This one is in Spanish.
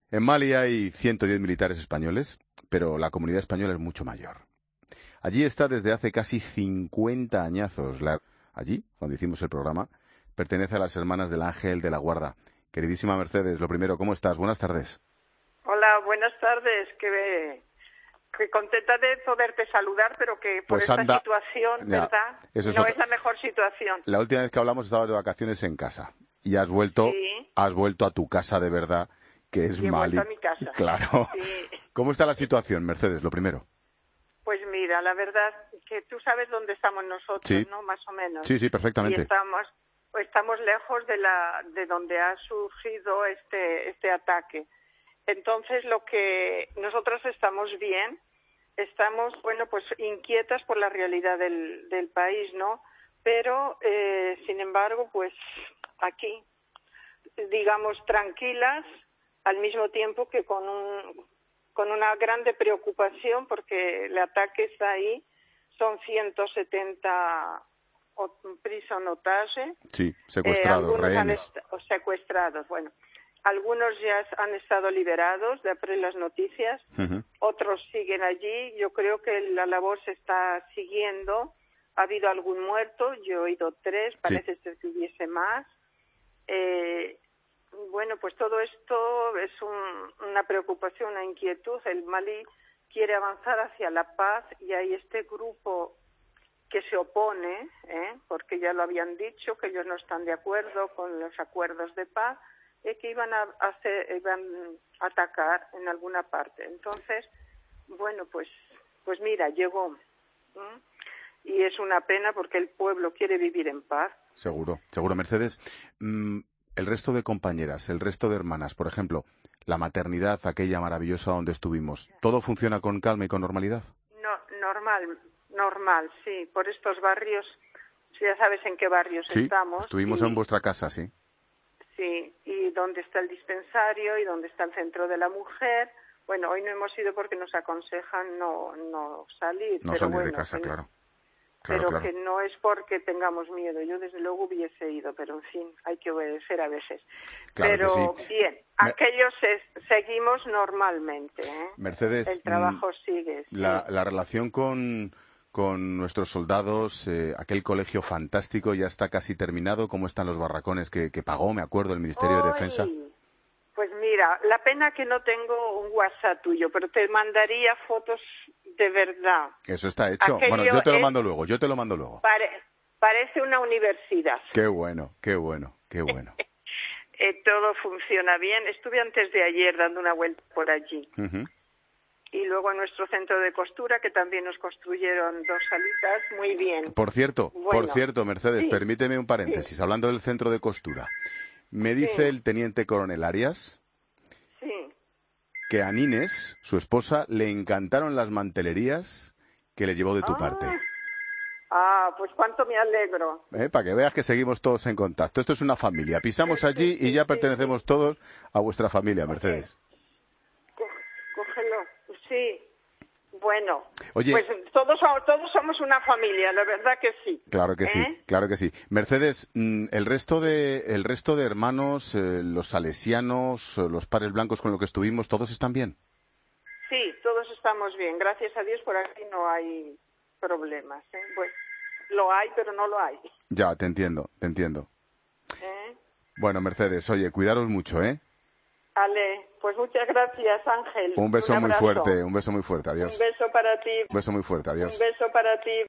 En Mali hay 110 militares españoles, pero la comunidad española es mucho mayor. Allí está desde hace casi 50 añazos. Allí, cuando hicimos el programa, pertenece a las Hermanas del Ángel de la Guarda. Queridísima Mercedes, lo primero, ¿cómo estás? Buenas tardes. Hola, buenas tardes. Que contenta de poderte saludar, pero que por Pues esta anda, situación, ya, ¿verdad? eso es No otra. es la mejor situación. La última vez que hablamos estabas de vacaciones en casa y has vuelto Sí, a tu casa de verdad, que es y he vuelto Mali. a mi casa. Claro. Sí. ¿Cómo está la situación, Mercedes, lo primero? Pues mira, la verdad que tú sabes dónde estamos nosotros, Sí. ¿no? Más o menos. Sí, Y perfectamente. estamos lejos de donde ha surgido este ataque. Entonces, lo que nosotros estamos bien, estamos, bueno, pues inquietas por la realidad del país, ¿no? Pero, sin embargo, pues aquí, digamos, tranquilas, al mismo tiempo que con una grande preocupación, porque el ataque está ahí, son 170 prison otage. Sí, secuestrados, Algunos rehenes. secuestrados, bueno. Algunos ya han estado liberados, de acuerdo las noticias, otros siguen allí. Yo creo que la labor se está siguiendo. Ha habido algún muerto, yo he oído 3, parece ser que hubiese más. Bueno, pues todo esto es una preocupación, una inquietud. El Mali quiere avanzar hacia la paz y hay este grupo que se opone, porque ya lo habían dicho, que ellos no están de acuerdo con los acuerdos de paz, que iban a atacar en alguna parte. Entonces, bueno, pues mira, llegó. Y es una pena porque el pueblo quiere vivir en paz. Seguro, Mercedes. El resto de compañeras, el resto de hermanas, por ejemplo, la maternidad, aquella maravillosa donde estuvimos, ¿todo funciona con calma y con normalidad? No, normal, sí. Por estos barrios, ya sabes en qué barrios estamos. Estuvimos en vuestra casa, sí. Sí, y dónde está el dispensario y dónde está el centro de la mujer. Bueno, hoy no hemos ido porque nos aconsejan no salir. No pero salir bueno, de casa, claro. Pero que no es porque tengamos miedo. Yo desde luego hubiese ido, pero en fin, hay que obedecer a veces. Claro pero que sí. Bien, aquellos seguimos normalmente. Mercedes, el trabajo sigue. Sí. La relación con nuestros soldados, aquel colegio fantástico ya está casi terminado. ¿Cómo están los barracones que pagó, me acuerdo, el Ministerio de Defensa? Pues mira, la pena que no tengo un WhatsApp tuyo, pero te mandaría fotos de verdad. Eso está hecho. Bueno, yo te lo mando luego. Parece una universidad. Qué bueno. Todo funciona bien. Estuve antes de ayer dando una vuelta por allí. Y luego en nuestro centro de costura, que también nos construyeron 2 salitas, muy bien. Por cierto, Mercedes, sí, permíteme un paréntesis. Sí. Hablando del centro de costura, me dice el teniente coronel Arias que a Nines, su esposa, le encantaron las mantelerías que le llevó de tu parte. Pues cuánto me alegro. Para que veas que seguimos todos en contacto. Esto es una familia. Pisamos allí y ya pertenecemos todos a vuestra familia, Mercedes. Cógelo. Sí. Bueno, oye, pues todos somos una familia, la verdad que sí. Claro que sí. Mercedes, el resto de hermanos, los salesianos, los padres blancos con los que estuvimos, ¿todos están bien? Sí, todos estamos bien. Gracias a Dios por aquí no hay problemas. Pues lo hay, pero no lo hay. Ya, te entiendo. Bueno, Mercedes, oye, cuidaros mucho, Vale, pues muchas gracias, Ángel. Un beso muy fuerte, adiós. Un beso para ti. Un beso muy fuerte, adiós. Un beso para ti.